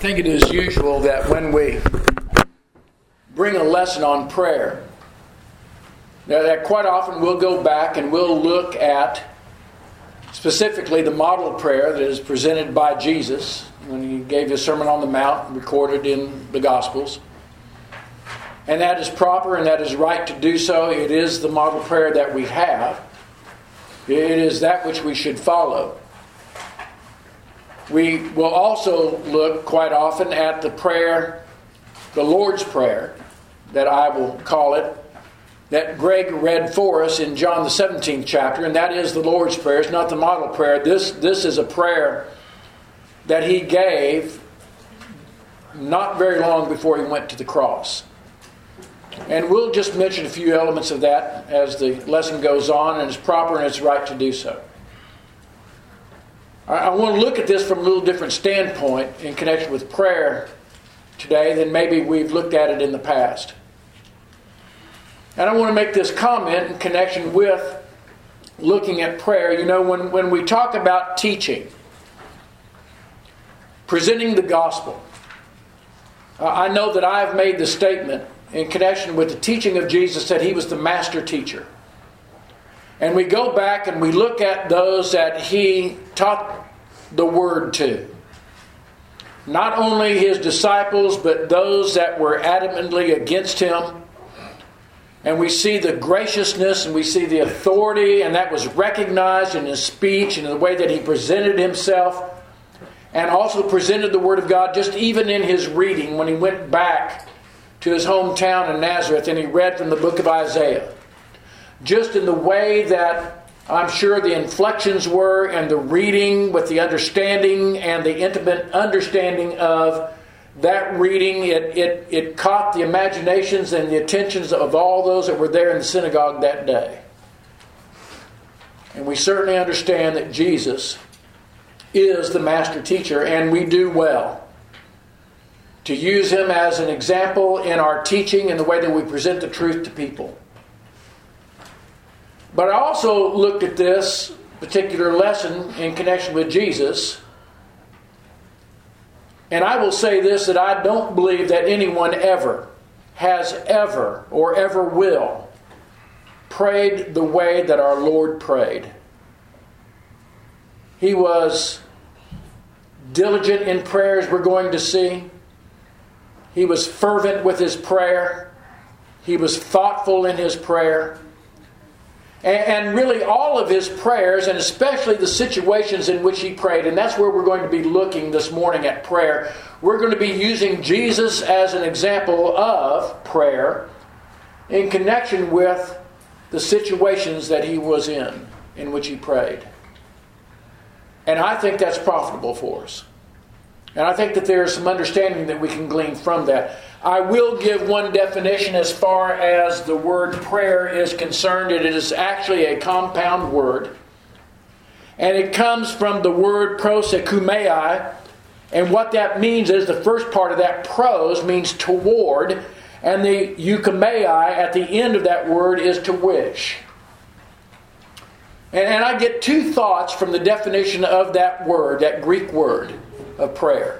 think it is usual that when we bring a lesson on prayer, that quite often we'll go back and we'll look at specifically the model prayer that is presented by Jesus when he gave his Sermon on the Mount, recorded in the Gospels. And that is proper and that is right to do so. It is the model prayer that we have. It is that which we should follow. We will also look quite often at the prayer, the Lord's Prayer, that I will call it, that Greg read for us in John the 17th chapter, and that is the Lord's Prayer. It's not the model prayer. This is a prayer that he gave not very long before he went to the cross. And we'll just mention a few elements of that as the lesson goes on, and it's proper and it's right to do so. I want to look at this from a little different standpoint in connection with prayer today than maybe we've looked at it in the past. And I want to make this comment in connection with looking at prayer. You know, when we talk about teaching, presenting the gospel, I know that I've made the statement in connection with the teaching of Jesus that he was the master teacher. And we go back and we look at those that he taught the word to. Not only his disciples, but those that were adamantly against him. And we see the graciousness and we see the authority, and that was recognized in his speech and in the way that he presented himself. And also presented the Word of God just even in his reading when he went back to his hometown in Nazareth and he read from the book of Isaiah. Just in the way that I'm sure the inflections were and the reading with the understanding and the intimate understanding of that reading, it caught the imaginations and the attentions of all those that were there in the synagogue that day. And we certainly understand that Jesus is the master teacher, and we do well to use him as an example in our teaching and the way that we present the truth to people. But I also looked at this particular lesson in connection with Jesus, and I will say this, that I don't believe that anyone ever has ever or ever will prayed the way that our Lord prayed. He was diligent in prayer, as we're going to see. He was fervent with his prayer. He was thoughtful in his prayer. And really all of his prayers, and especially the situations in which he prayed, and that's where we're going to be looking this morning at prayer. We're going to be using Jesus as an example of prayer in connection with the situations that he was in which he prayed. And I think that's profitable for us. And I think that there's some understanding that we can glean from that. I will give one definition as far as the word prayer is concerned. It is actually a compound word. And it comes from the word prosekumai. And what that means is the first part of that pros means toward. And the eukumai at the end of that word is to wish. And I get two thoughts from the definition of that word, that Greek word of prayer.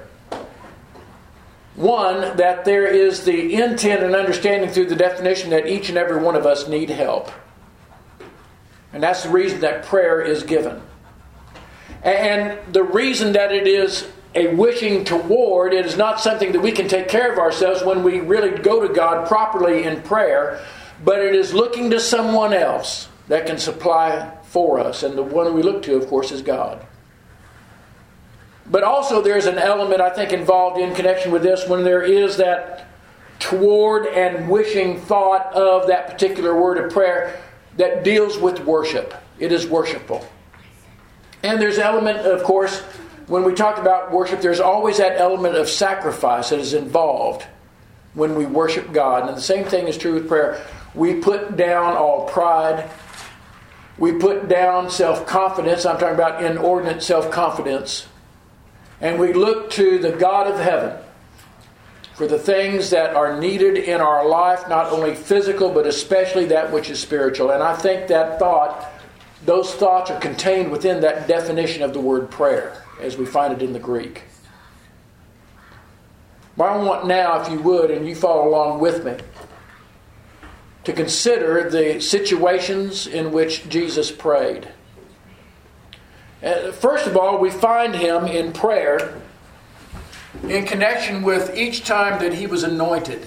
One, that there is the intent and understanding through the definition that each and every one of us need help. And that's the reason that prayer is given. And the reason that it is a wishing toward, it is not something that we can take care of ourselves when we really go to God properly in prayer, but it is looking to someone else that can supply for us. And the one we look to, of course, is God. But also there's an element, I think, involved in connection with this when there is that toward and wishing thought of that particular word of prayer that deals with worship. It is worshipful. And there's an element, of course, when we talk about worship, there's always that element of sacrifice that is involved when we worship God. And the same thing is true with prayer. We put down all pride. We put down self-confidence. I'm talking about inordinate self-confidence. And we look to the God of heaven for the things that are needed in our life, not only physical, but especially that which is spiritual. And I think that those thoughts are contained within that definition of the word prayer, as we find it in the Greek. But I want now, if you would, and you follow along with me, to consider the situations in which Jesus prayed. First of all, we find him in prayer in connection with each time that he was anointed.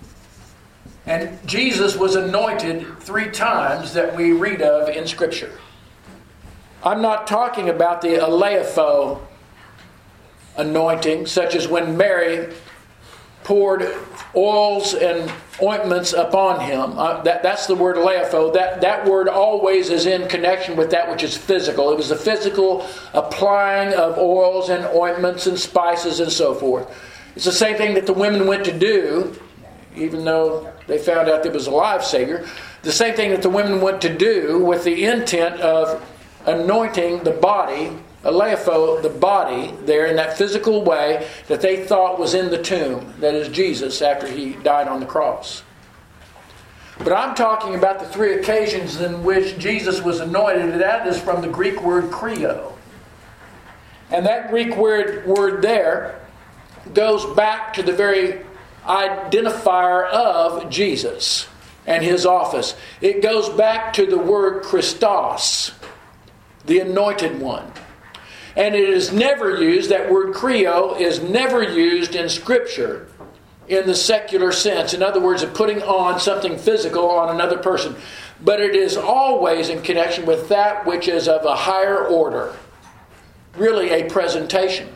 And Jesus was anointed 3 times that we read of in Scripture. I'm not talking about the aleipho anointing, such as when Mary poured oils and ointments upon him. That's the word aleipho. That word always is in connection with that which is physical. It was the physical applying of oils and ointments and spices and so forth. It's the same thing that the women went to do, even though they found out there was a live Savior. The same thing that the women went to do with the intent of anointing the body, aleipho, the body, there in that physical way that they thought was in the tomb, that is Jesus, after he died on the cross. But I'm talking about the 3 occasions in which Jesus was anointed, and that is from the Greek word kreo. And that Greek word there goes back to the very identifier of Jesus and his office. It goes back to the word Christos, the anointed one. And it is never used, that word kreo is never used in Scripture in the secular sense. In other words, of putting on something physical on another person. But it is always in connection with that which is of a higher order. Really a presentation.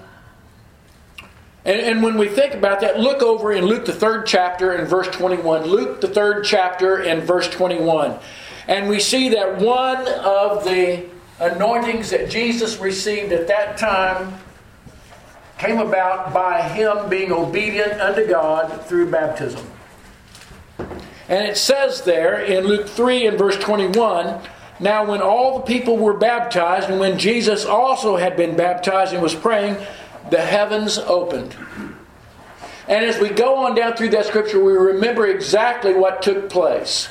And when we think about that, look over in Luke the 3rd chapter and verse 21. Luke the 3rd chapter and verse 21. And we see that one of the anointings that Jesus received at that time came about by him being obedient unto God through baptism. And it says there in Luke 3 and verse 21, now when all the people were baptized, and when Jesus also had been baptized and was praying, the heavens opened. And as we go on down through that scripture, we remember exactly what took place.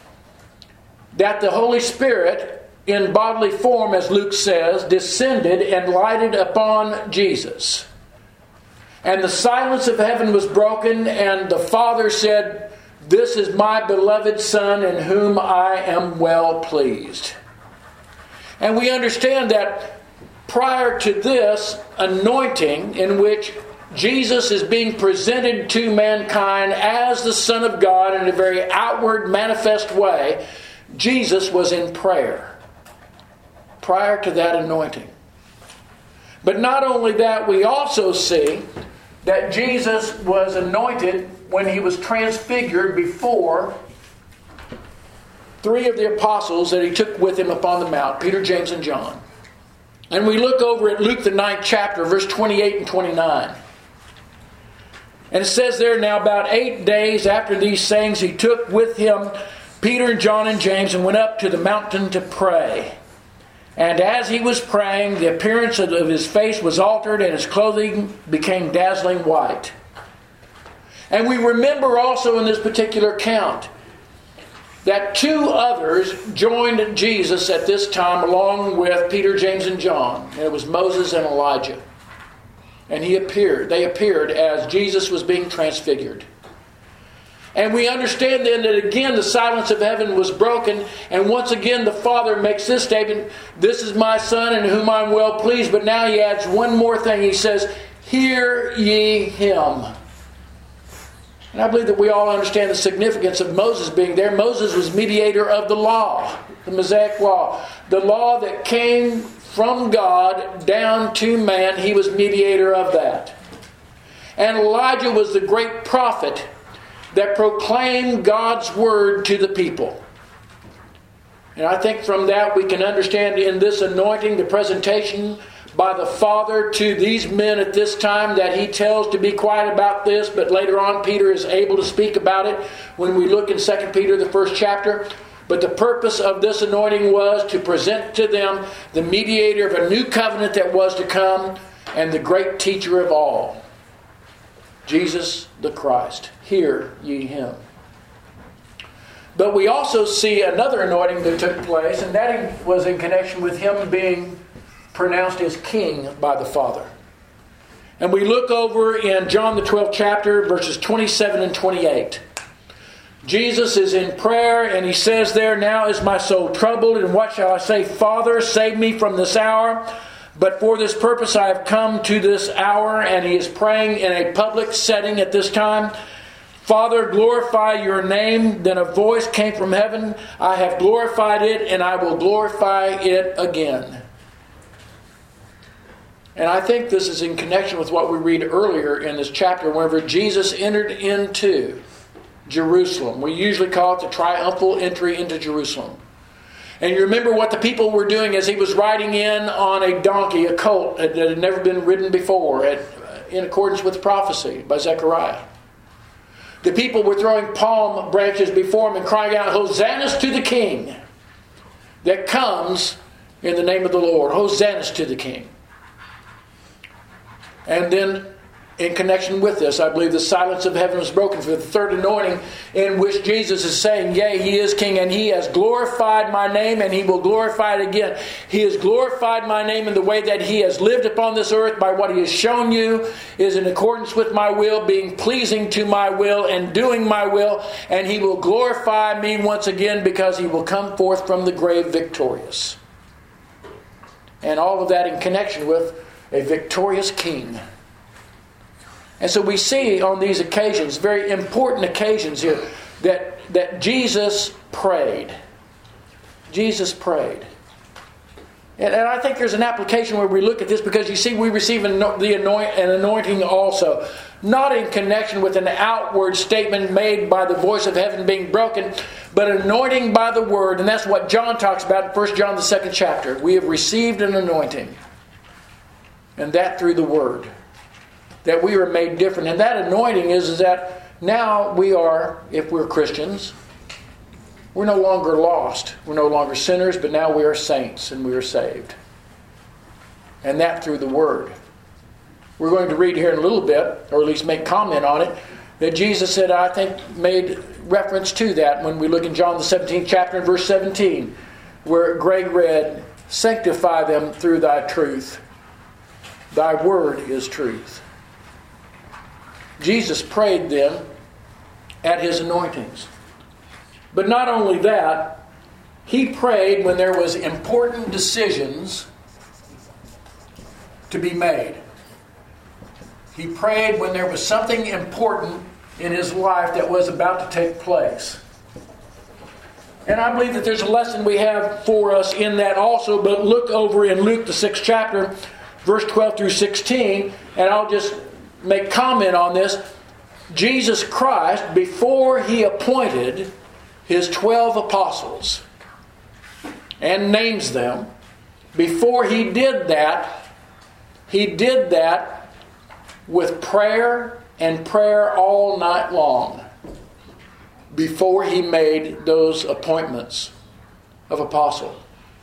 That the Holy Spirit, in bodily form, as Luke says, descended and lighted upon Jesus. And the silence of heaven was broken, and the Father said, this is my beloved Son in whom I am well pleased. And we understand that prior to this anointing, in which Jesus is being presented to mankind as the Son of God in a very outward, manifest way, Jesus was in prayer prior to that anointing. But not only that, we also see that Jesus was anointed when he was transfigured before 3 of the apostles that he took with him upon the mount, Peter, James, and John. And we look over at Luke the 9th chapter, verse 28 and 29. And it says there, now about 8 days after these sayings, he took with him Peter and John and James and went up to the mountain to pray. And as he was praying, the appearance of his face was altered and his clothing became dazzling white. And we remember also in this particular account that 2 others joined Jesus at this time along with Peter, James, and John. And it was Moses and Elijah. And they appeared as Jesus was being transfigured. And we understand then that again the silence of heaven was broken. And once again the Father makes this statement, this is my Son in whom I am well pleased. But now he adds one more thing. He says, hear ye him. And I believe that we all understand the significance of Moses being there. Moses was mediator of the law, the Mosaic law. The law that came from God down to man, he was mediator of that. And Elijah was the great prophet that proclaimed God's word to the people. And I think from that we can understand in this anointing, the presentation by the Father to these men at this time, that he tells to be quiet about this, but later on Peter is able to speak about it when we look in 2 Peter, the 1st chapter. But the purpose of this anointing was to present to them the mediator of a new covenant that was to come, and the great teacher of all, Jesus the Christ. Hear ye him. But we also see another anointing that took place, and that was in connection with him being pronounced as king by the Father. And we look over in John the 12th chapter, verses 27 and 28. Jesus is in prayer, and he says there, "Now is my soul troubled, and what shall I say? Father, save me from this hour. But for this purpose I have come to this hour." And he is praying in a public setting at this time. "Father, glorify your name." Then a voice came from heaven, "I have glorified it, and I will glorify it again." And I think this is in connection with what we read earlier in this chapter, whenever Jesus entered into Jerusalem. We usually call it the triumphal entry into Jerusalem. And you remember what the people were doing as he was riding in on a donkey, a colt that had never been ridden before, in accordance with prophecy by Zechariah. The people were throwing palm branches before him and crying out, "Hosannas to the King that comes in the name of the Lord. Hosannas to the King." And then, in connection with this, I believe the silence of heaven was broken for the third anointing, in which Jesus is saying, "Yea, he is King, and he has glorified my name, and he will glorify it again." He has glorified my name in the way that he has lived upon this earth by what he has shown you is in accordance with my will, being pleasing to my will, and doing my will. And he will glorify me once again because he will come forth from the grave victorious. And all of that in connection with a victorious King. And so we see on these occasions, very important occasions here, that Jesus prayed. Jesus prayed. And I think there's an application where we look at this, because you see we receive an anointing also. Not in connection with an outward statement made by the voice of heaven being broken, but anointing by the Word. And that's what John talks about in 1 John the 2nd chapter. We have received an anointing. And that through the Word. That we are made different. And that anointing is that now we are, if we're Christians, we're no longer lost. We're no longer sinners, but now we are saints and we are saved. And that through the Word. We're going to read here in a little bit, or at least make comment on it, that Jesus said, I think, made reference to that when we look in John the 17th chapter and verse 17, where Greg read, "Sanctify them through thy truth. Thy word is truth." Jesus prayed then at his anointings. But not only that, he prayed when there was important decisions to be made. He prayed when there was something important in his life that was about to take place. And I believe that there's a lesson we have for us in that also, but look over in Luke the 6th chapter, verse 12 through 16, and I'll just make comment on this. Jesus Christ, before he appointed his 12 apostles and names them, before he did that with prayer and prayer all night long, before he made those appointments of apostle.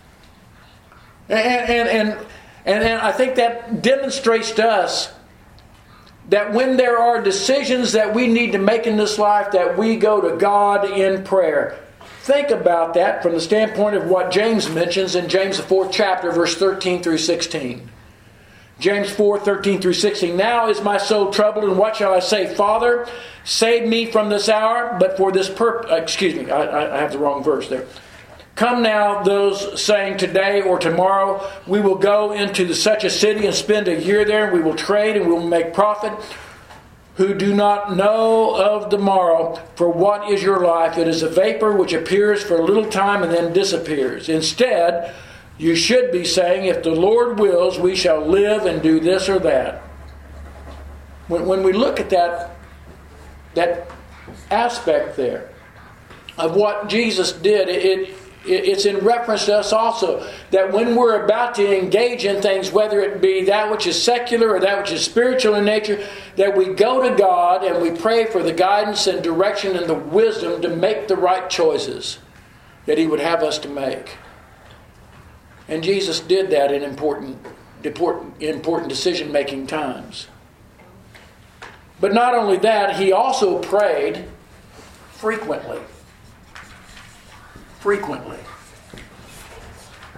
And I think that demonstrates to us that when there are decisions that we need to make in this life, that we go to God in prayer. Think about that from the standpoint of what James mentions in James the 4th chapter, verse 13 through 16. James 4, 13 through 16. "Now is my soul troubled, and what shall I say? Father, save me from this hour, but for this purpose..." I have the wrong verse there. "Come now, those saying today or tomorrow, we will go into such a city and spend a year there, and we will trade and we will make profit, who do not know of the morrow. For what is your life? It is a vapor which appears for a little time and then disappears. Instead, you should be saying, if the Lord wills, we shall live and do this or that." When we look at that aspect there of what Jesus did, it's in reference to us also, that when we're about to engage in things, whether it be that which is secular or that which is spiritual in nature, that we go to God and we pray for the guidance and direction and the wisdom to make the right choices that he would have us to make. And Jesus did that in important decision-making times. But not only that, he also prayed frequently. Frequently.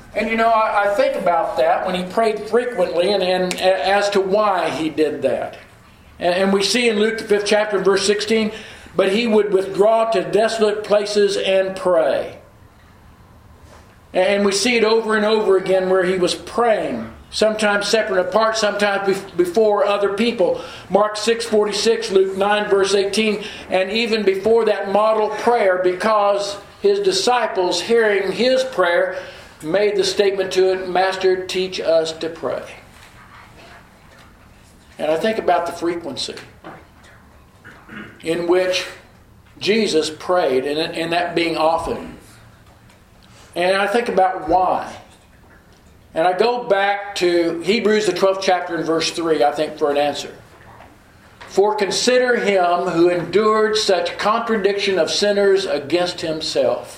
And I think about that when he prayed frequently and as to why he did that. And we see in Luke the 5th chapter, verse 16, but he would withdraw to desolate places and pray. And we see it over and over again where he was praying, sometimes separate and apart, sometimes before other people. Mark 6:46, Luke 9 verse 18, and even before that model prayer, because his disciples, hearing his prayer, made the statement to it, Master, teach us to pray. And I think about the frequency in which Jesus prayed, and that being often. And I think about why. And I go back to Hebrews the 12th chapter and verse 3, I think, for an answer. For consider him who endured such contradiction of sinners against himself.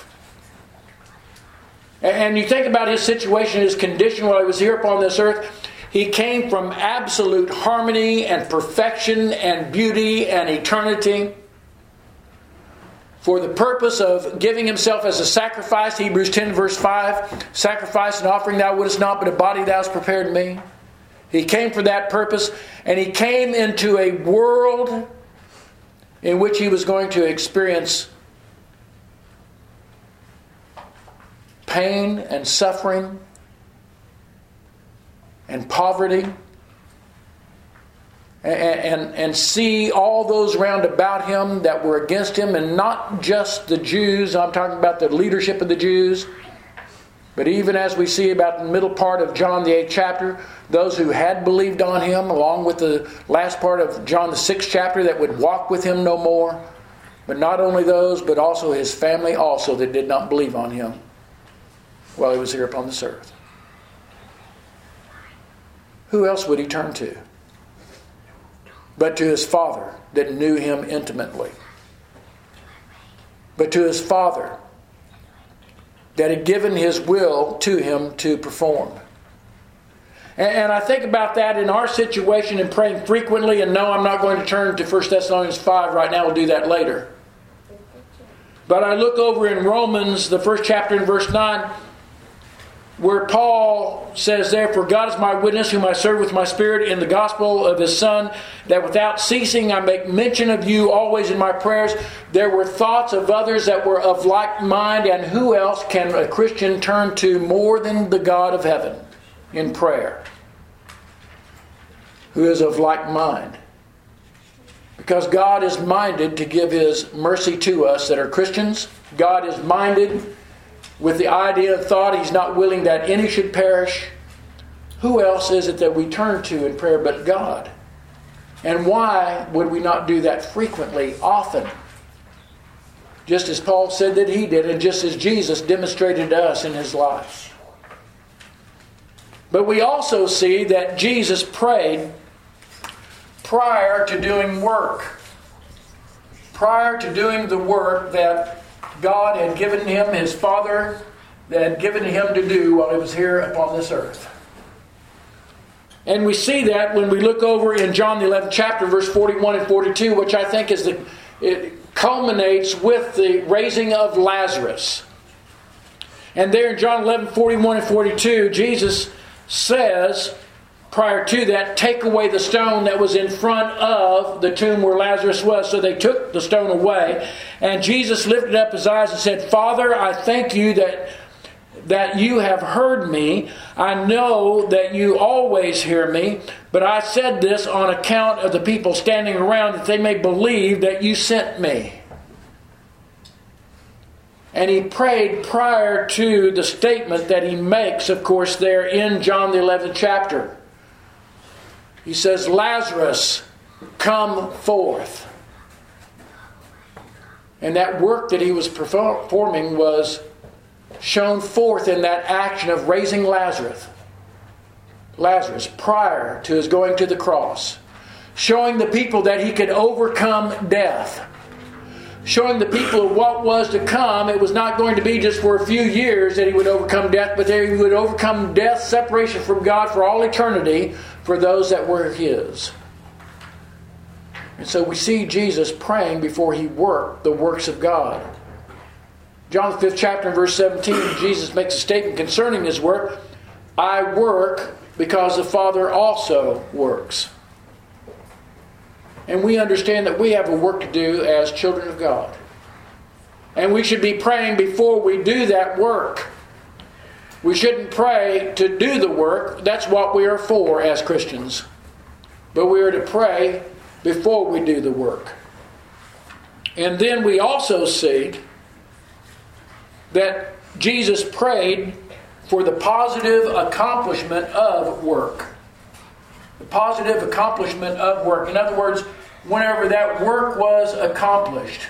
And you think about his situation, his condition while he was here upon this earth. He came from absolute harmony and perfection and beauty and eternity for the purpose of giving himself as a sacrifice. Hebrews 10 verse 5, sacrifice and offering thou wouldest not, but a body thou hast prepared me. He came for that purpose, and he came into a world in which he was going to experience pain and suffering and poverty, and see all those round about him that were against him, and not just the Jews. I'm talking about the leadership of the Jews, but even as we see about the middle part of John the 8th chapter, those who had believed on him, along with the last part of John the 6th chapter that would walk with him no more. But not only those, but also his family also that did not believe on him while he was here upon this earth. Who else would he turn to but to his Father that knew him intimately? But to his Father that had given his will to him to perform. And I think about that in our situation and praying frequently. And no, I'm not going to turn to 1 Thessalonians 5 right now. We'll do that later. But I look over in Romans, the 1st chapter in verse 9, where Paul says, therefore God is my witness, whom I serve with my spirit in the gospel of his Son, that without ceasing I make mention of you always in my prayers. There were thoughts of others that were of like mind, and who else can a Christian turn to more than the God of heaven in prayer, who is of like mind? Because God is minded to give his mercy to us that are Christians. God is minded with the idea and thought he's not willing that any should perish. Who else is it that we turn to in prayer but God? And why would we not do that frequently, often? Just as Paul said that he did, and just as Jesus demonstrated to us in his life. But we also see that Jesus prayed prior to doing work. Prior to doing the work that God had given him, his Father, that had given him to do while he was here upon this earth. And we see that when we look over in John the 11th chapter, verse 41 and 42, which I think it culminates with the raising of Lazarus. And there in John 11, 41 and 42, Jesus says, prior to that, take away the stone that was in front of the tomb where Lazarus was. So they took the stone away. And Jesus lifted up his eyes and said, Father, I thank you that you have heard me. I know that you always hear me. But I said this on account of the people standing around, that they may believe that you sent me. And he prayed prior to the statement that he makes, of course, there in John the 11th chapter. He says, Lazarus, come forth. And that work that he was performing was shown forth in that action of raising Lazarus prior to his going to the cross. Showing the people that he could overcome death. Showing the people what was to come. It was not going to be just for a few years that he would overcome death, but that he would overcome death, separation from God for all eternity, for those that were his. And so we see Jesus praying before he worked the works of God. John the 5th chapter and verse 17, Jesus makes a statement concerning His work. I work because the Father also works. And we understand that we have a work to do as children of God. And we should be praying before we do that work. We shouldn't pray to do the work. That's what we are for as Christians. But we are to pray before we do the work. And then we also see that Jesus prayed for the positive accomplishment of work. The positive accomplishment of work. In other words, whenever that work was accomplished,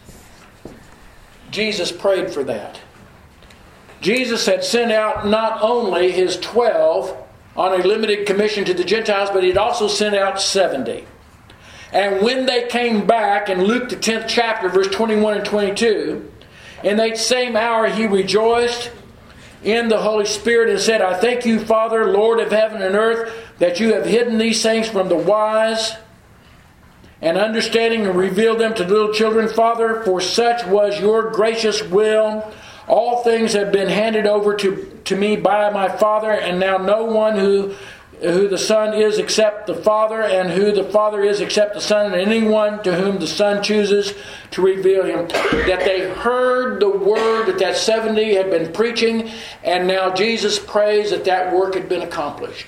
Jesus prayed for that. Jesus had sent out not only His 12 on a limited commission to the Gentiles, but He had also sent out 70. And when they came back in Luke the 10th chapter, verse 21 and 22, in that same hour He rejoiced in the Holy Spirit and said, I thank you, Father, Lord of heaven and earth, that you have hidden these things from the wise and understanding and revealed them to little children. Father, for such was your gracious will. All things have been handed over to me by my Father, and now no one who the Son is except the Father, and who the Father is except the Son, and anyone to whom the Son chooses to reveal Him. That they heard the word that 70 had been preaching, and now Jesus prays that work had been accomplished.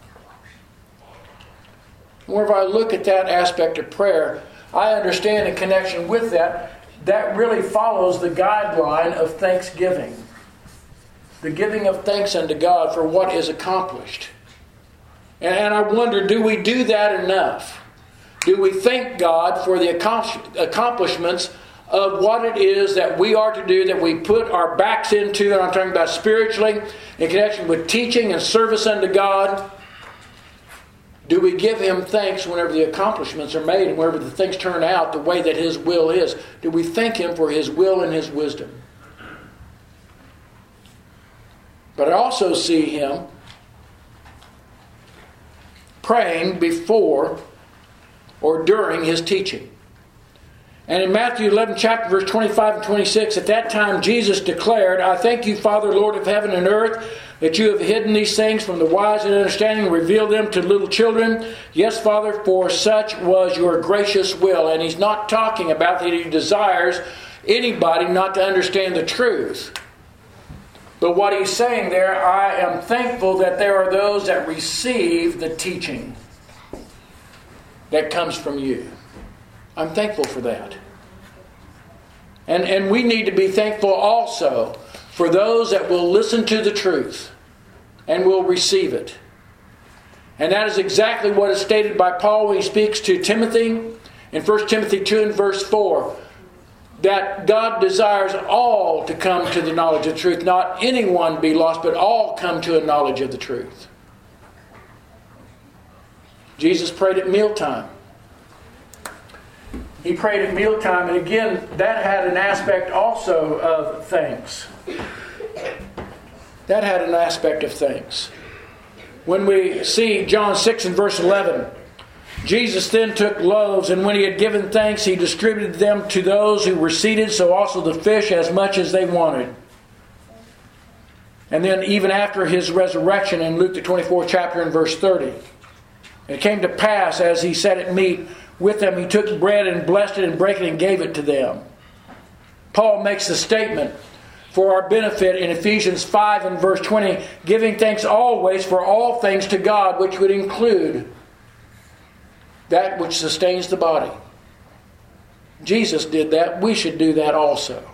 Whenever I look at that aspect of prayer, I understand in connection with that really follows the guideline of thanksgiving. The giving of thanks unto God for what is accomplished. And I wonder, do we do that enough? Do we thank God for the accomplishments of what it is that we are to do, that we put our backs into, and I'm talking about spiritually, in connection with teaching and service unto God? Do we give Him thanks whenever the accomplishments are made and whenever the things turn out the way that His will is? Do we thank Him for His will and His wisdom? But I also see Him praying before or during His teaching. And in Matthew 11 chapter verse 25 and 26, at that time Jesus declared, I thank you, Father, Lord of heaven and earth, that you have hidden these things from the wise and understanding and revealed them to little children. Yes, Father, for such was your gracious will. And He's not talking about that He desires anybody not to understand the truth. But what He's saying there, I am thankful that there are those that receive the teaching that comes from you. I'm thankful for that. And we need to be thankful also for those that will listen to the truth and will receive it. And that is exactly what is stated by Paul when he speaks to Timothy in 1 Timothy 2 and verse 4. That God desires all to come to the knowledge of the truth. Not anyone be lost, but all come to a knowledge of the truth. Jesus prayed at mealtime. He prayed at mealtime, and again, that had an aspect also of thanks. That had an aspect of thanks. When we see John 6 and verse 11, Jesus then took loaves, and when He had given thanks, He distributed them to those who were seated, so also the fish as much as they wanted. And then even after His resurrection in Luke the 24th chapter and verse 30, it came to pass as He sat at meat with them, He took bread and blessed it and brake it and gave it to them. Paul makes the statement for our benefit in Ephesians 5 and verse 20, giving thanks always for all things to God, which would include that which sustains the body. Jesus did that. We should do that also.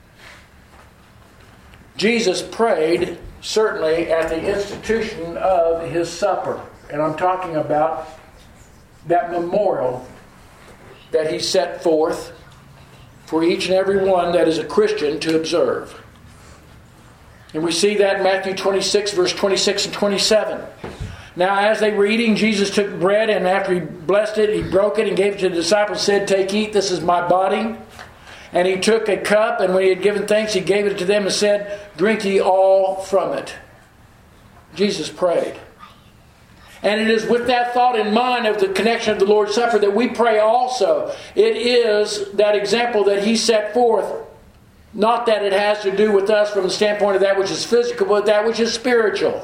Jesus prayed, certainly, at the institution of His supper. And I'm talking about that memorial that He set forth for each and every one that is a Christian to observe. And we see that in Matthew 26, verse 26 and 27. Now, as they were eating, Jesus took bread, and after He blessed it, He broke it and gave it to the disciples, and said, take, eat, this is my body. And He took a cup, and when He had given thanks, He gave it to them and said, drink ye all from it. Jesus prayed. And it is with that thought in mind of the connection of the Lord's Supper that we pray also. It is that example that He set forth Not that it has to do with us from the standpoint of that which is physical, but that which is spiritual.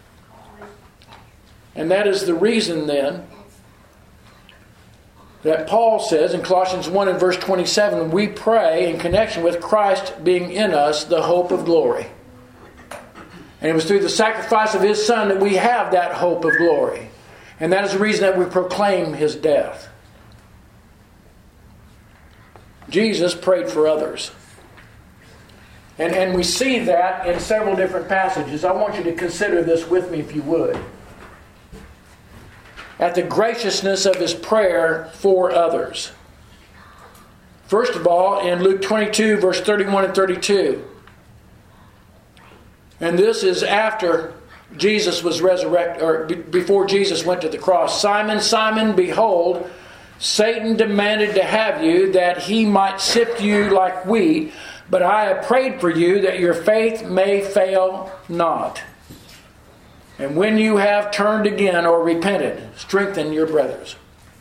And that is the reason then that Paul says in Colossians 1 and verse 27, we pray in connection with Christ being in us, the hope of glory. And it was through the sacrifice of His Son that we have that hope of glory. And that is the reason that we proclaim His death. Jesus prayed for others. And we see that in several different passages. I want you to consider this with me if you would. At the graciousness of His prayer for others. First of all, in Luke 22, verse 31 and 32. And this is after Jesus was resurrected, or before Jesus went to the cross. Simon, Simon, behold, Satan demanded to have you that he might sift you like wheat, but I have prayed for you that your faith may fail not. And when you have turned again or repented, strengthen your brothers.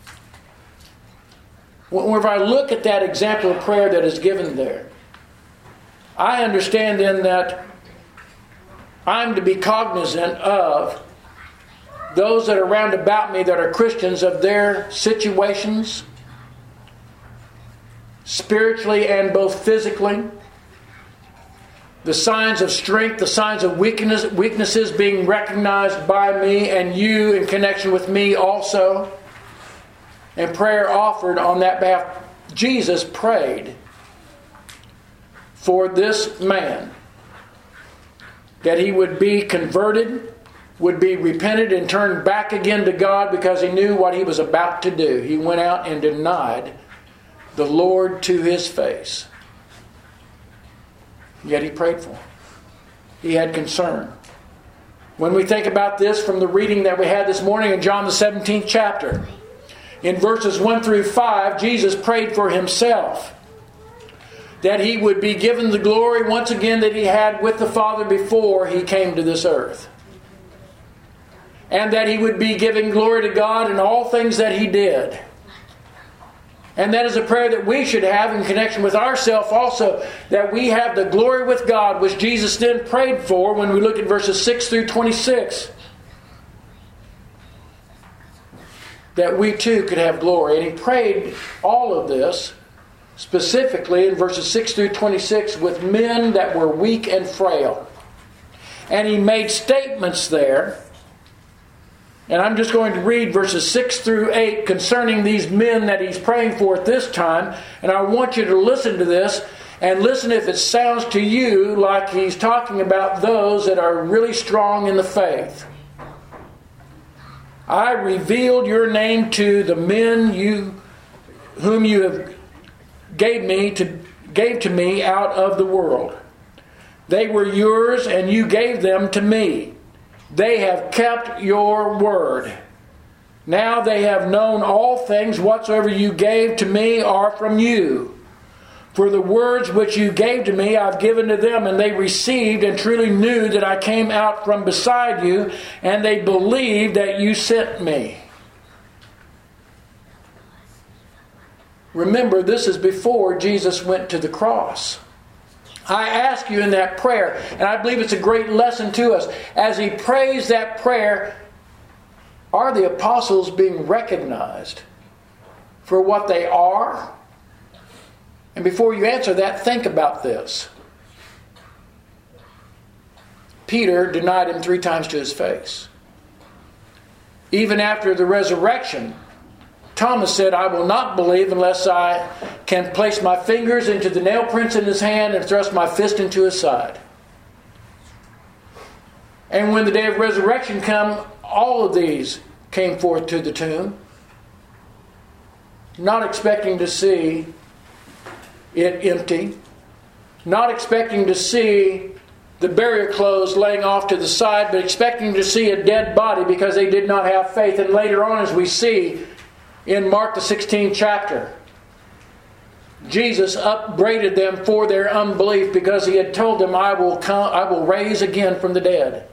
Whenever I look at that example of prayer that is given there, I understand then that I'm to be cognizant of those that are round about me that are Christians, of their situations, spiritually and both physically. The signs of strength, the signs of weaknesses being recognized by me and you in connection with me also. And prayer offered on that behalf. Jesus prayed for this man that he would be converted, would be repented and turned back again to God, because he knew what he was about to do. He went out and denied the Lord to his face. Yet he prayed for him. He had concern. When we think about this from the reading that we had this morning in John the 17th chapter, in verses 1 through 5, Jesus prayed for himself, that he would be given the glory once again that he had with the Father before he came to this earth. And that he would be giving glory to God in all things that he did. And that is a prayer that we should have in connection with ourselves also, that we have the glory with God, which Jesus then prayed for when we look at verses 6 through 26. That we too could have glory. And he prayed all of this specifically in verses 6 through 26 with men that were weak and frail. And he made statements there. And I'm just going to read verses 6 through 8 concerning these men that he's praying for at this time. And I want you to listen to this and listen if it sounds to you like he's talking about those that are really strong in the faith. I revealed your name to the men whom you have gave to me out of the world. They were yours, and you gave them to me. They have kept your word. Now they have known all things whatsoever you gave to me are from you. For the words which you gave to me I've given to them, and they received and truly knew that I came out from beside you, and they believed that you sent me. Remember, this is before Jesus went to the cross. I ask you in that prayer, and I believe it's a great lesson to us, as he prays that prayer, are the apostles being recognized for what they are? And before you answer that, think about this. Peter denied him 3 times to his face. Even after the resurrection, Thomas said, I will not believe unless I can place my fingers into the nail prints in his hand and thrust my fist into his side. And when the day of resurrection came, all of these came forth to the tomb, not expecting to see it empty, not expecting to see the burial clothes laying off to the side, but expecting to see a dead body because they did not have faith. And later on, as we see in Mark the 16th chapter, Jesus upbraided them for their unbelief because he had told them, I will raise again from the dead.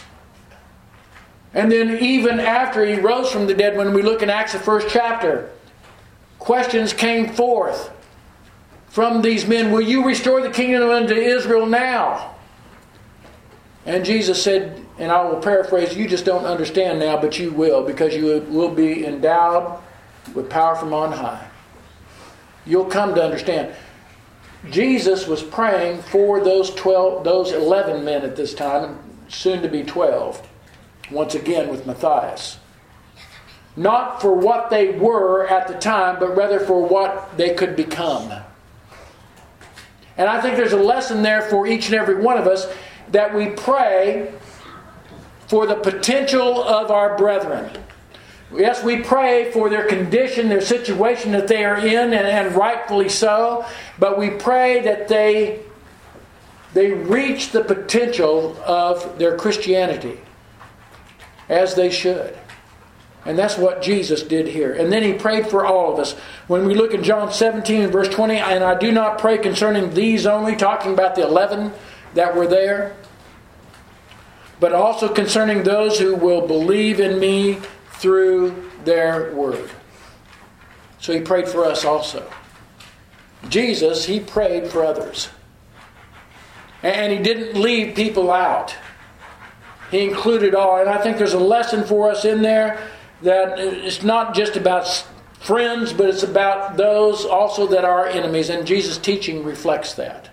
And then even after he rose from the dead, when we look in Acts the 1st chapter, questions came forth from these men, will you restore the kingdom unto Israel now? And Jesus said, and I will paraphrase, you just don't understand now, but you will, because you will be endowed with power from on high. You'll come to understand. Jesus was praying for those 11 men at this time, soon to be 12, once again with Matthias. Not for what they were at the time, but rather for what they could become. And I think there's a lesson there for each and every one of us, that we pray for the potential of our brethren. Yes, we pray for their condition, their situation that they are in, and rightfully so. But we pray that they reach the potential of their Christianity, as they should. And that's what Jesus did here. And then He prayed for all of us. When we look in John 17 and verse 20, and I do not pray concerning these only, talking about the 11 that were there, but also concerning those who will believe in me through their word. So He prayed for us also. Jesus, He prayed for others. And He didn't leave people out. He included all. And I think there's a lesson for us in there, that it's not just about friends, but it's about those also that are enemies. And Jesus' teaching reflects that.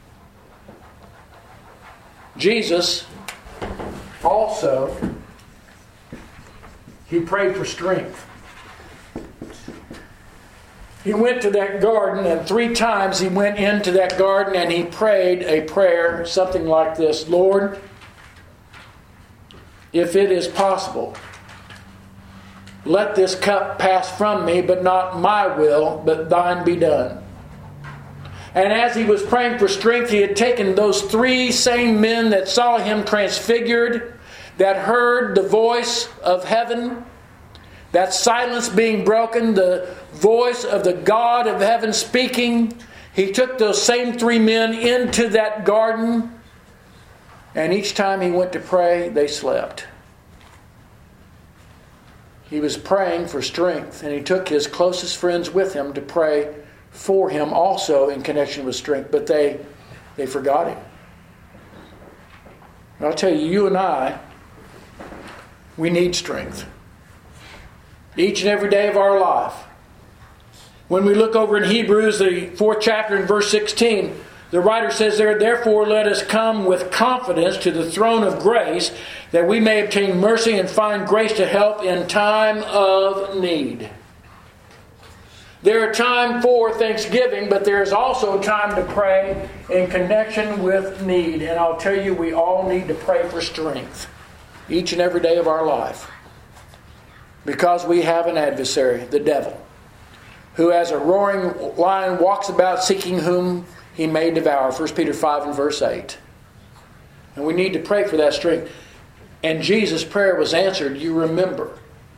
Jesus also, He prayed for strength. He went to that garden, and 3 times He went into that garden and He prayed a prayer, something like this: Lord, if it is possible, let this cup pass from me, but not my will, but thine be done. And as He was praying for strength, He had taken those 3 same men that saw Him transfigured, that heard the voice of heaven, that silence being broken, the voice of the God of heaven speaking. He took those same 3 men into that garden, and each time He went to pray, they slept. He was praying for strength, and He took His closest friends with Him to pray for him also in connection with strength, but they forgot Him. And I'll tell you, you and I, we need strength. Each and every day of our life. When we look over in Hebrews, the 4th chapter in verse 16, the writer says there, therefore let us come with confidence to the throne of grace, that we may obtain mercy and find grace to help in time of need. There are time for thanksgiving, but there is also time to pray in connection with need. And I'll tell you, we all need to pray for strength each and every day of our life. Because we have an adversary, the devil, who as a roaring lion walks about seeking whom he may devour. 1 Peter 5 and verse 8. And we need to pray for that strength. And Jesus' prayer was answered. You remember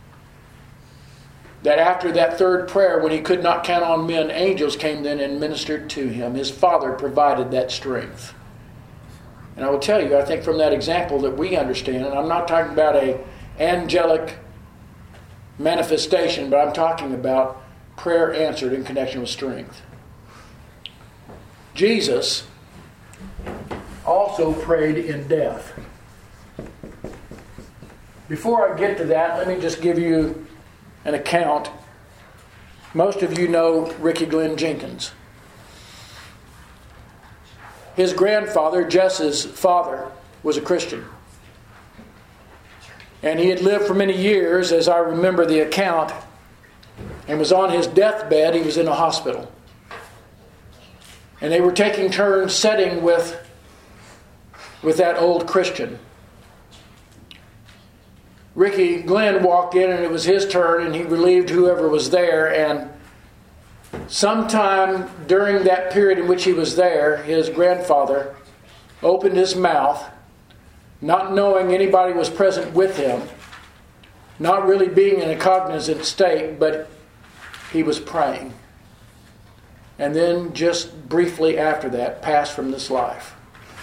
that after that 3rd prayer, when he could not count on men, angels came then and ministered to him. His Father provided that strength. And I will tell you, I think from that example that we understand, and I'm not talking about an angelic manifestation, but I'm talking about prayer answered in connection with strength. Jesus also prayed in death. Before I get to that, let me just give you an account. Most of you know Ricky Glenn Jenkins. His grandfather, Jess's father, was a Christian. And he had lived for many years, as I remember the account, and was on his deathbed. He was in a hospital. And they were taking turns sitting with that old Christian. Ricky Glenn walked in, and it was his turn, and he relieved whoever was there. And sometime during that period in which he was there, his grandfather opened his mouth, not knowing anybody was present with him, not really being in a cognizant state, but he was praying. And then just briefly after that, passed from this life.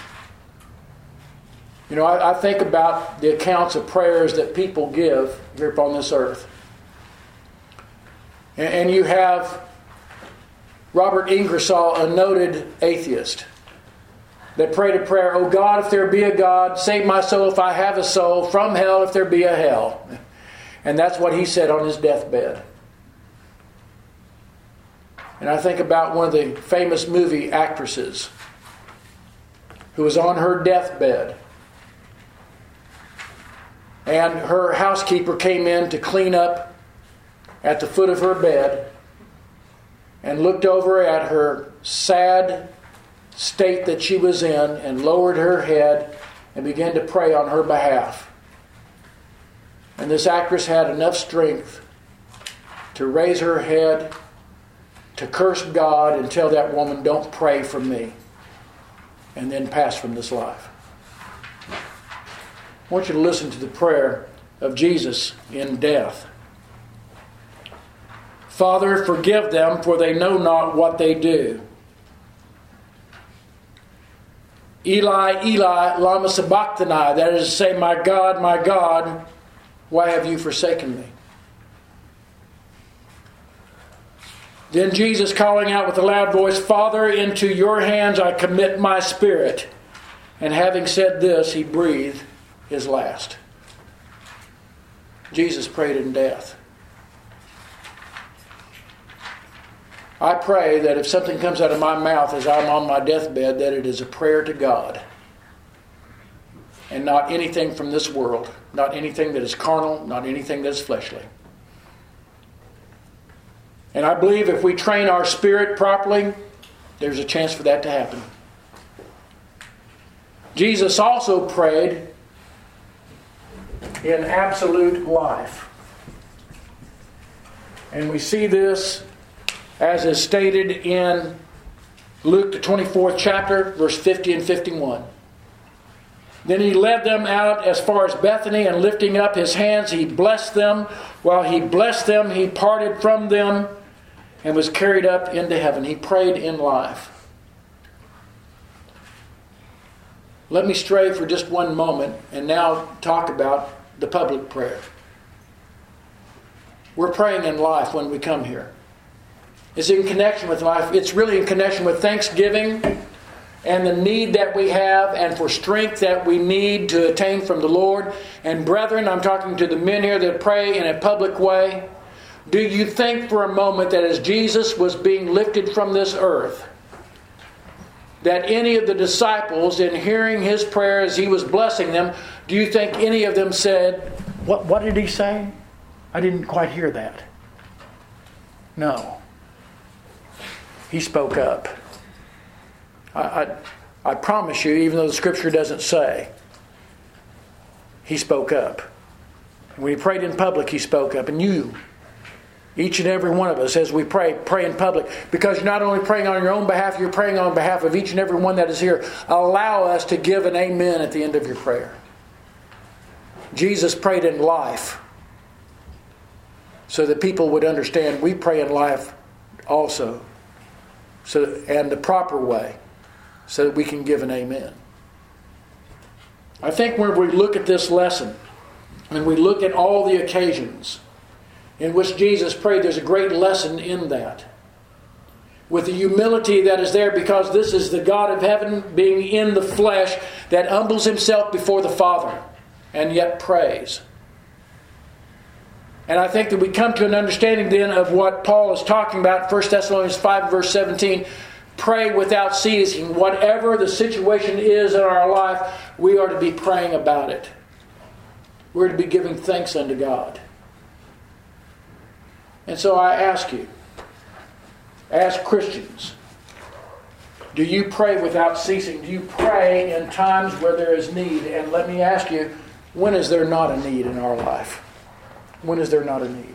You know, I think about the accounts of prayers that people give here upon this earth. And you have Robert Ingersoll, a noted atheist, that prayed a prayer, "O God, if there be a God, save my soul if I have a soul, from hell if there be a hell." And that's what he said on his deathbed. And I think about one of the famous movie actresses who was on her deathbed. And her housekeeper came in to clean up at the foot of her bed and looked over at her sad state that she was in and lowered her head and began to pray on her behalf. And this actress had enough strength to raise her head, to curse God and tell that woman, "Don't pray for me," and then pass from this life. I want you to listen to the prayer of Jesus in death. "Father, forgive them, for they know not what they do. Eli, Eli, lama sabachthani," that is to say, my God, why have you forsaken me?" Then Jesus, calling out with a loud voice, "Father, into your hands I commit my spirit." And having said this, he breathed his last. Jesus prayed in death. I pray that if something comes out of my mouth as I'm on my deathbed, that it is a prayer to God and not anything from this world, not anything that is carnal, not anything that is fleshly. And I believe if we train our spirit properly, there's a chance for that to happen. Jesus also prayed in absolute life. And we see this as is stated in Luke the 24th chapter, verse 50 and 51. "Then he led them out as far as Bethany, and lifting up his hands, he blessed them. While he blessed them, he parted from them and was carried up into heaven." He prayed in life. Let me stray for just one moment and now talk about the public prayer. We're praying in life when we come here. It's in connection with life. It's really in connection with thanksgiving and the need that we have and for strength that we need to attain from the Lord. And brethren, I'm talking to the men here that pray in a public way. Do you think for a moment that as Jesus was being lifted from this earth, that any of the disciples, in hearing his prayer as he was blessing them, do you think any of them said, What did he say? I didn't quite hear that." No. He spoke up. I promise you, even though the Scripture doesn't say, he spoke up. When he prayed in public, he spoke up. And you, each and every one of us, as we pray in public, because you're not only praying on your own behalf, you're praying on behalf of each and every one that is here. Allow us to give an amen at the end of your prayer. Jesus prayed in life so that people would understand we pray in life also, and the proper way, so that we can give an amen. I think when we look at this lesson, and we look at all the occasions in which Jesus prayed, there's a great lesson in that. With the humility that is there, because this is the God of heaven being in the flesh that humbles himself before the Father and yet prays. And I think that we come to an understanding then of what Paul is talking about, 1 Thessalonians 5 verse 17. Pray without ceasing. Whatever the situation is in our life, we are to be praying about it. We're to be giving thanks unto God. And so I ask you, as Christians, do you pray without ceasing? Do you pray in times where there is need? And let me ask you, when is there not a need in our life? When is there not a need?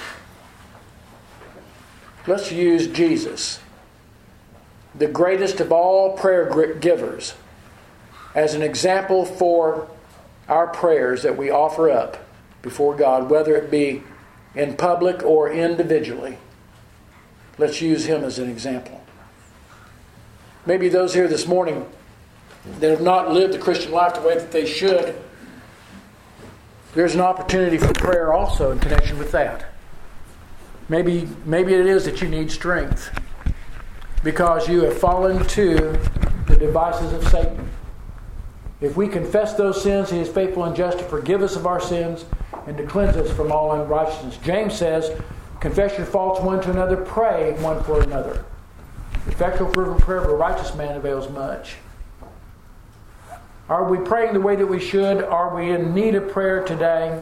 Let's use Jesus, the greatest of all prayer givers, as an example for our prayers that we offer up before God, whether it be in public or individually. Let's use him as an example. Maybe those here this morning that have not lived the Christian life the way that they should, there's an opportunity for prayer also in connection with that. Maybe it is that you need strength. because you have fallen to the devices of Satan. If we confess those sins, He is faithful and just to forgive us of our sins and to cleanse us from all unrighteousness. James says, confess your faults one to another, pray one for another. The effectual fervent prayer of a righteous man avails much. Are we praying the way that we should? Are we in need of prayer today?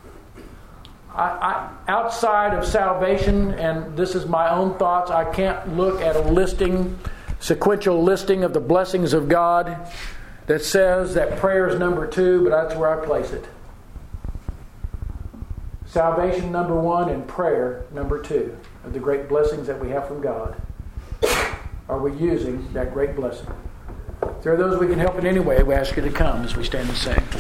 Outside of salvation, and this is my own thoughts, I can't look at a sequential listing of the blessings of God that says that prayer is number 2, but that's where I place it. Salvation number 1 and prayer number 2 of the great blessings that we have from God. Are we using that great blessing? If there are those we can help in any way, we ask you to come as we stand and sing.